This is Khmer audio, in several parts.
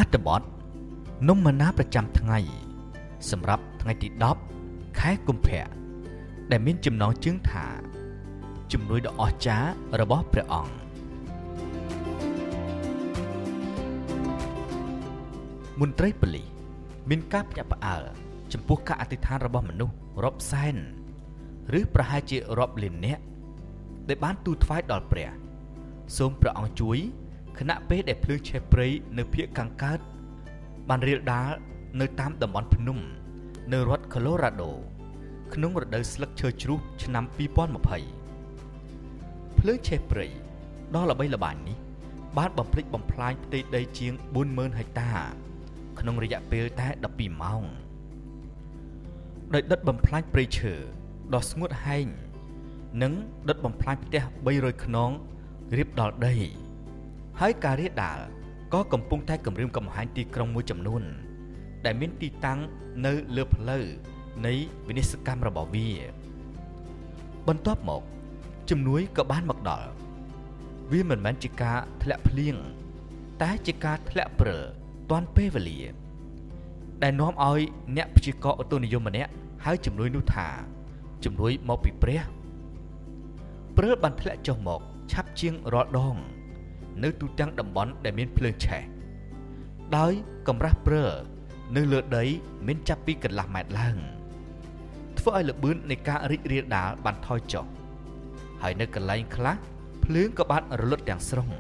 ត្ថបទនំមណាប្រចាំថ្ងៃសម្រាប់ថ្ងៃទី10ខែកុម្ភៈដែលមានចំណងជើងថាជំនួយដ៏អស្ចារ្យរបស់ព្រះអង្គមន្ត្រីប៉ូលីសមានការភ្ញាក់ផ្អើលចំពោះការអធិដ្ឋានរបស់មនុស្សរាប់សែនឬប្រហែលជារាប់លាននាក់ដែលបានទូលថ្វាយដល់ព្រះសូមព្រះអង្គជួយខណៈពេលដែលភ្លើងឆេះព្រៃនៅភាគខាងកើតបានរាលដាលនៅតាមតំបន់ភ្នំនៅរដ្ឋ Colorado ក្នុងរដូវស្លឹកឈើជ្រុះឆ្នាំ2020ភ្លើងឆេះព្រៃដ៏ល្បីល្បាញនេះបានបំផ្លិចបំផ្លាញផ្ទៃដីជាង 40,000 ហិកតាក្នុងរយៈពេលតែ12ម៉ោងដោយដុតបំផ្លាញព្រៃឈើដ៏ស្ងួតហែងនិងដុតបំផ្លាញផ្ទះ300ខ្នងរៀបដល់ដីហើយការរាលដាលក៏កំពុងតែគំរាមកំហែងទីក្រុងមួយចំនួនដែលមានទីតាំងនៅលើផ្លូវនៃវិនិស្សកម្មរបស់វាបន្ទាប់មកជំនួយក៏បានមកដល់វាមិនមែនជាការធ្លាក់ភ្លៀងតែជាការធ្លាក់ព្រិលទាន់ពេលវេលាដែលនាំឲ្យអ្នកព្យាករណ៍ឧតុនិយមម្នាក់ហៅជំនួយនោះថាជំនួយមកពីព្រះព្រិលបានធ្លាក់ចុះមកឆាប់ជាងរាល់ដងនៅទូទាំងតំបន់ដែលមានភ្លើងឆេះដោយកម្រាស់ព្រិលនៅលើដីមានចាប់ពីកន្លះម៉ែត្រឡើងធ្វើឲ្យល្បឿននៃការរីករាលដាលបានថយចុះហើយនៅកន្លែងខ្លះភ្លើងក៏បានរលត់ទាំងស្រុង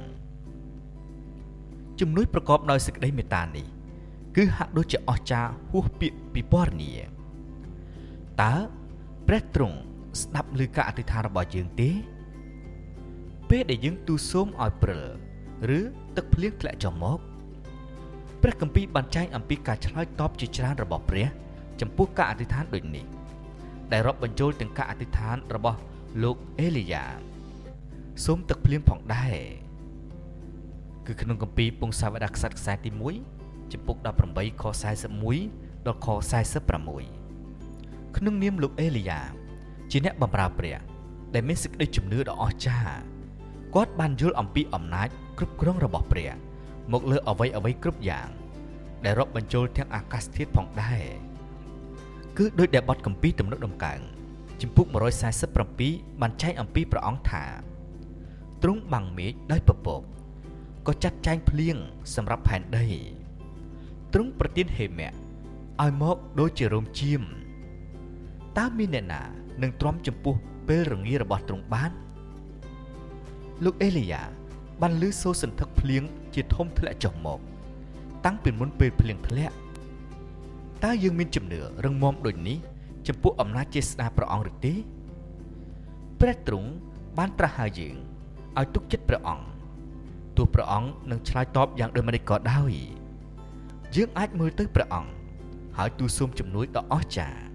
ជំនួយប្រកបដោយសេចក្តីមេត្តានេះគឺហាក់ដូចជាអស្ចារ្យហួសពាក្យពិពណ៌នាតើព្រះទ្រង់ស្ដាប់ឮការអធិដ្ឋានរបស់យើងទេពេលដែលយើងទូលសូមឲ្យព្រិលឬទឹកភ្លៀងធ្លាក់ចុះមកព្រះគម្ពីរបានចែងអំពីការឆ្លើយតបជាច្រើនរបស់ព្រះចំពោះការអធិដ្ឋានដូចនេះដែលរាប់បញ្ចូលទាំងការអធិដ្ឋានរបស់លោកអេលីយ៉ាសូមទឹកភ្លៀងផងដែរគឺក្នុងគម្ពីរពងសាវតារខ្សត្រខ្សែទី1ចំពុក18ខ41ដល់ខ46ក្នុងនាមលោកអេលីយ៉ាជាអ្នកបម្រើព្រះដែលមានសេចក្តីជំនឿដ៏អស្ចារ្យគាត់បានយល់អំពីអំណាចគ្រប់គ្រងរបស់ព្រះមកលើអ្វីគ្រប់យ៉ាងដែលរាប់បញ្ចូលទាំងអាកាសធាតុផងដែរគឺដោយដែលបទគម្ពីរទំនុកដំកើងជំពូក147បានចែងអំពីព្រះអង្គថាទ្រង់បាំងមេឃដោយពពកក៏ចាត់ចែងភ្លៀងសម្រាប់ផែនដីទ្រង់ប្រទានហេមៈឲ្យមកដូចជារោមចៀមតើមានអ្នកណានឹងទ្រាំចំពោះពេលរងារបស់ទ្រង់បានលោកអេលីយ៉ាបានឮសូរសន្ធឹកភ្លៀងជាធំធ្លាក់ចុះមកតាំងពីមុនពេលភ្លៀងធ្លាក់តើយើងមានជំនឿរឹងមាំដូចនេះចំពោះអំណាចជាស្ដាព្រះអង្គឬទេព្រះទ្រង់បានត្រាស់ហៅយើងឲ្យទុកចិត្តព្រះអង្គទោះព្រះអង្គនឹងឆ្លើយតបយ៉ាងដូចម្តេចក៏ដោយយើងអាចមើលទៅព្រះអង្គហើយទូលសូមជំនួយដ៏អស្ចារ្យ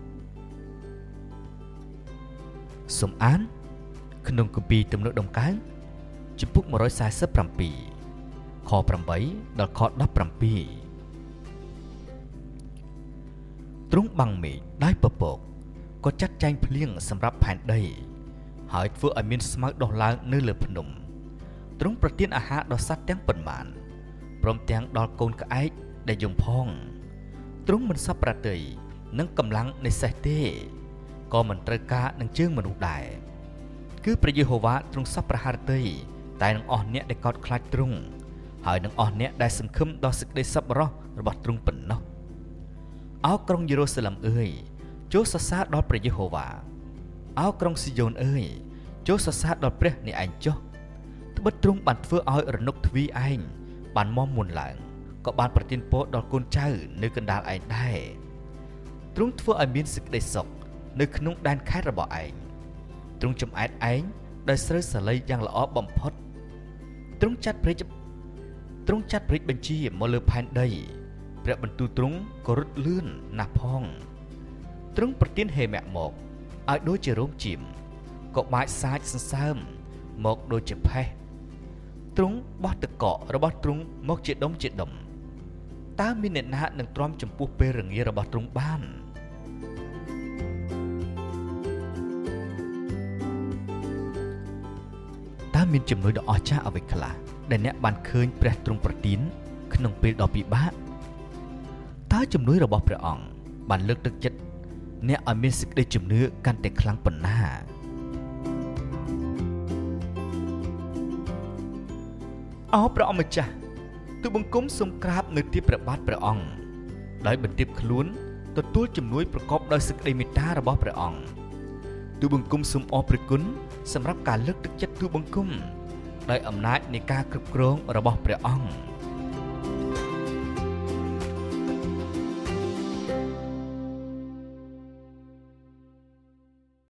សូមអានក្នុងគម្ពីរទំនុកដំកើងជំពូក147ខ8ដល់ខ17ទ្រង់បាំងមេឃដោយពពកក៏ចាត់ចែងភ្លៀងសម្រាប់ផែនដីហើយធ្វើឲ្យមានស្មៅដុះឡើងនៅលើភ្នំទ្រង់ប្រទានអាហារដល់សត្វទាំងប៉ុន្មានព្រមទាំងដល់កូនក្អែកដែលយំផងទ្រង់មិនសប្បុរៈនឹងកម្លាំងនៃសេះទេក៏មិនត្រូវការនឹងជើងមនុស្សដែរគឺព្រះយេហូវ៉ាទ្រង់សប្បុរៈតែនឹងអស់អ្នកដែលកោតខ្លាចទ្រង់ហើយនឹងអស់អ្នកដែលសង្ឃឹមដល់សេចក្តីសប្បុរសរបស់ទ្រង់ប៉ុណ្ណោះអោក្រុងយេរូសាឡិមអើយចូលសរសើរដល់ព្រះយេហូវ៉ាអោក្រុងស៊ីយ៉ូនអើយចូលសរសើរដល់ព្រះនៃឯងចុះត្បិតទ្រង់បានធ្វើឲ្យរនុកទ្វីឯងបានមមុនឡើងក៏បានប្រទានពរដល់កូនចៅនៅកណ្ដាលឯងដែរទ្រង់ធ្វើឲ្យមានសេចក្តីសុខនៅក្នុងដែនខេត្តរបស់ឯងទ្រង់ចំអែតឯងដោយស្រូវសាលីយ៉ាងល្អបំផុតទ្រង់ចាត់ព្រះរាជបញ្ជាមកលើផែនដីព្រះបន្ទូលទ្រង់ក៏រត់លឿនណាស់ផងទ្រង់ប្រទានហេមៈមកឲ្យដូចជារោមចៀមក៏បាចសាចសន្សើមមកដូចជាផេះទ្រង់បោះទឹកកករបស់ទ្រង់មកជាដុំតើមានអ្នកណានឹងទ្រាំចំពោះពេលរងារបស់ទ្រង់បានតើមានជំនួយដ៏អស្ចារ្យអ្វីខ្លះដែលអ្នកបានឃើញព្រះទ្រង់ប្រទានក្នុងពេលដ៏ពិបាកតើជំនួយរបស់ព្រះអង្គបានលើកទឹកចិត្តអ្នកឲ្យមានសេចក្តីជំនឿកាន់តែខ្លាំងប៉ុណ្ណាអោព្រះអម្ចាស់ទូលបង្គំសូមក្រាបនៅទីព្រះបាទព្រះអង្គដោយបន្ទាបខ្លួនទទួលជំនួយប្រកបដោយសេចក្តីមេត្តារបស់ព្រះអង្គទូលបង្គំសូមអរព្រគុណសម្រាប់ការលើកទឹកចិត្តទូលបង្គំដោយអំណាចនៃការគ្រប់គ្រងរបស់ព្រះអង្គ